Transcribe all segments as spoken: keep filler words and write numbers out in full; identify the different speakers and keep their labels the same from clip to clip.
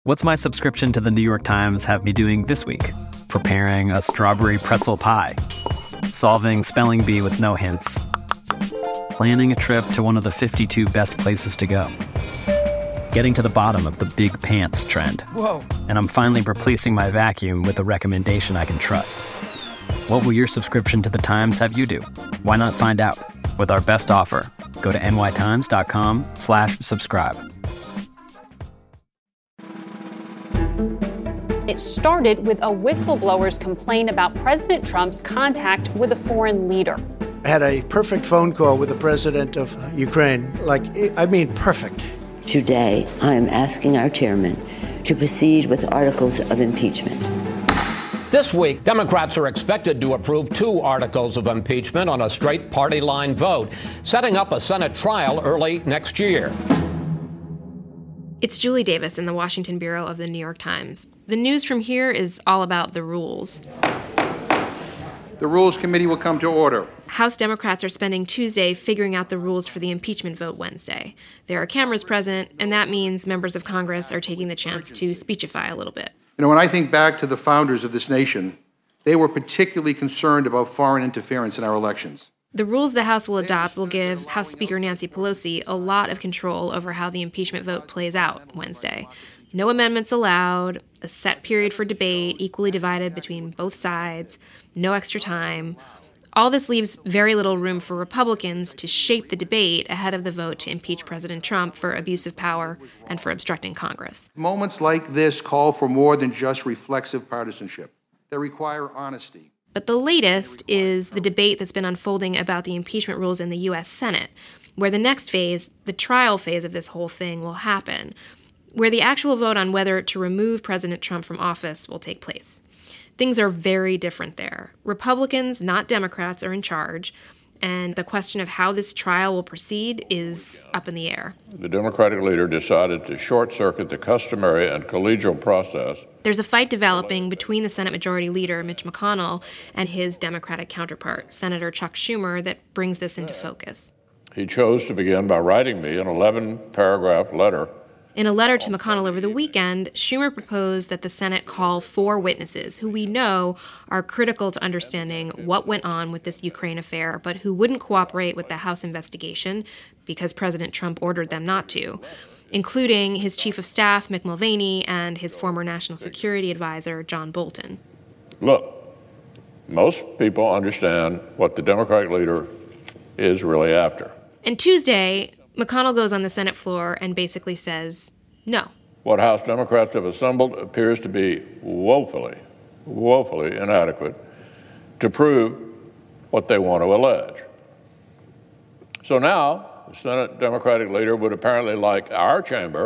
Speaker 1: What's my subscription to the New York Times have me doing this week? Preparing a strawberry pretzel pie, solving spelling bee with no hints, planning a trip to one of the fifty-two best places to go, getting to the bottom of the big pants trend. Whoa. And I'm finally replacing my vacuum with a recommendation I can trust. What will your subscription to the Times have you do? Why not find out? With our best offer, go to nytimes.com slash subscribe.
Speaker 2: It started with a whistleblower's complaint about President Trump's contact with a foreign leader.
Speaker 3: I had a perfect phone call with the president of Ukraine. Like, I mean, perfect.
Speaker 4: Today, I am asking our chairman to proceed with articles of impeachment.
Speaker 5: This week, Democrats are expected to approve two articles of impeachment on a straight party line vote, setting up a Senate trial early next year.
Speaker 6: It's Julie Davis in the Washington Bureau of the New York Times. The news from here is all about the rules.
Speaker 7: The Rules Committee will come to order.
Speaker 6: House Democrats are spending Tuesday figuring out the rules for the impeachment vote Wednesday. There are cameras present, and that means members of Congress are taking the chance to speechify a little bit.
Speaker 7: You know, when I think back to the founders of this nation, they were particularly concerned about foreign interference in our elections.
Speaker 6: The rules the House will adopt will give House Speaker Nancy Pelosi a lot of control over how the impeachment vote plays out Wednesday. No amendments allowed, a set period for debate equally divided between both sides, no extra time. All this leaves very little room for Republicans to shape the debate ahead of the vote to impeach President Trump for abuse of power and for obstructing Congress.
Speaker 7: Moments like this call for more than just reflexive partisanship. They require honesty.
Speaker 6: But the latest is the debate that's been unfolding about the impeachment rules in the U S Senate, where the next phase, the trial phase of this whole thing, will happen, where the actual vote on whether to remove President Trump from office will take place. Things are very different there. Republicans, not Democrats, are in charge, and the question of how this trial will proceed is up in the air.
Speaker 8: The Democratic leader decided to short-circuit the customary and collegial process.
Speaker 6: There's a fight developing between the Senate Majority Leader, Mitch McConnell, and his Democratic counterpart, Senator Chuck Schumer, that brings this into focus.
Speaker 8: He chose to begin by writing me an eleven-paragraph letter.
Speaker 6: In a letter to McConnell over the weekend, Schumer proposed that the Senate call four witnesses who we know are critical to understanding what went on with this Ukraine affair, but who wouldn't cooperate with the House investigation because President Trump ordered them not to, including his chief of staff, Mick Mulvaney, and his former national security advisor, John Bolton.
Speaker 8: Look, most people understand what the Democratic leader is really after.
Speaker 6: And Tuesday, McConnell goes on the Senate floor and basically says no.
Speaker 8: What House Democrats have assembled appears to be woefully, woefully inadequate to prove what they want to allege. So now, the Senate Democratic leader would apparently like our chamber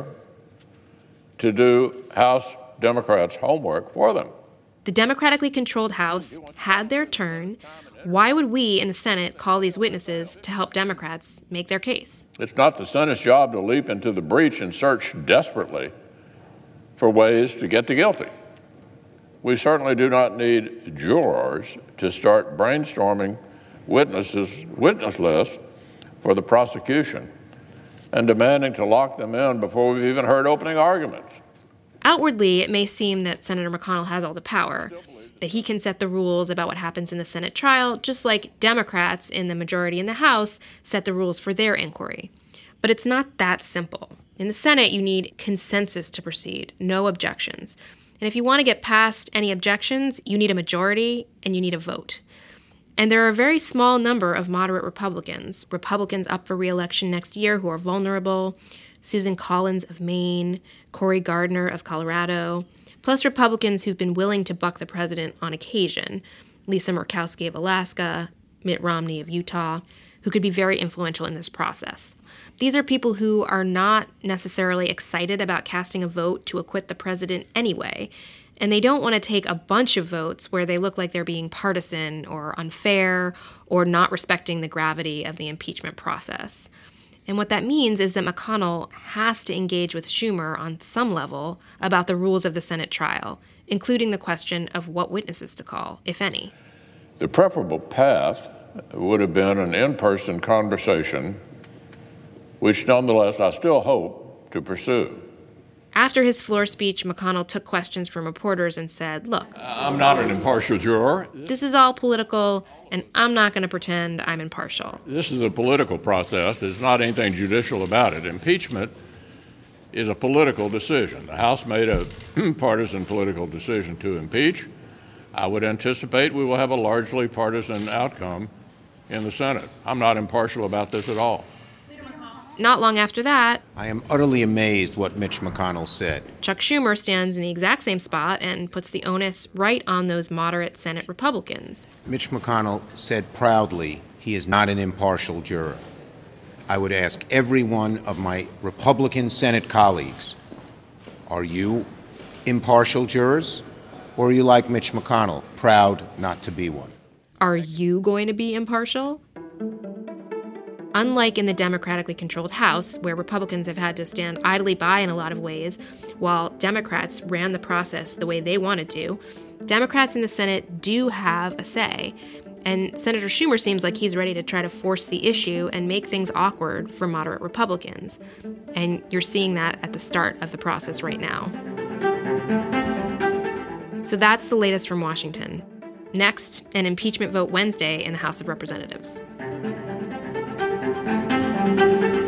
Speaker 8: to do House Democrats' homework for them.
Speaker 6: The democratically controlled House had their turn. Why would we in the Senate call these witnesses to help Democrats make their case?
Speaker 8: It's not the Senate's job to leap into the breach and search desperately for ways to get the guilty. We certainly do not need jurors to start brainstorming witnesses, witness lists for the prosecution and demanding to lock them in before we've even heard opening arguments.
Speaker 6: Outwardly, it may seem that Senator McConnell has all the power, that he can set the rules about what happens in the Senate trial, just like Democrats in the majority in the House set the rules for their inquiry. But it's not that simple. In the Senate, you need consensus to proceed, no objections. And if you want to get past any objections, you need a majority and you need a vote. And there are a very small number of moderate Republicans, Republicans up for re-election next year who are vulnerable, Susan Collins of Maine, Cory Gardner of Colorado, plus Republicans who've been willing to buck the president on occasion, Lisa Murkowski of Alaska, Mitt Romney of Utah, who could be very influential in this process. These are people who are not necessarily excited about casting a vote to acquit the president anyway, and they don't want to take a bunch of votes where they look like they're being partisan or unfair or not respecting the gravity of the impeachment process. And what that means is that McConnell has to engage with Schumer on some level about the rules of the Senate trial, including the question of what witnesses to call, if any.
Speaker 8: The preferable path would have been an in-person conversation, which nonetheless I still hope to pursue.
Speaker 6: After his floor speech, McConnell took questions from reporters and said, look,
Speaker 8: I'm not an impartial juror.
Speaker 6: This is all political, and I'm not going to pretend I'm impartial.
Speaker 8: This is a political process. There's not anything judicial about it. Impeachment is a political decision. The House made a partisan political decision to impeach. I would anticipate we will have a largely partisan outcome in the Senate. I'm not impartial about this at all.
Speaker 6: Not long after that,
Speaker 9: I am utterly amazed what Mitch McConnell said.
Speaker 6: Chuck Schumer stands in the exact same spot and puts the onus right on those moderate Senate Republicans.
Speaker 9: Mitch McConnell said proudly he is not an impartial juror. I would ask every one of my Republican Senate colleagues, are you impartial jurors, or are you like Mitch McConnell, proud not to be one?
Speaker 6: Are you going to be impartial? Unlike in the democratically controlled House, where Republicans have had to stand idly by in a lot of ways, while Democrats ran the process the way they wanted to, Democrats in the Senate do have a say. And Senator Schumer seems like he's ready to try to force the issue and make things awkward for moderate Republicans. And you're seeing that at the start of the process right now. So that's the latest from Washington. Next, an impeachment vote Wednesday in the House of Representatives. Thank you.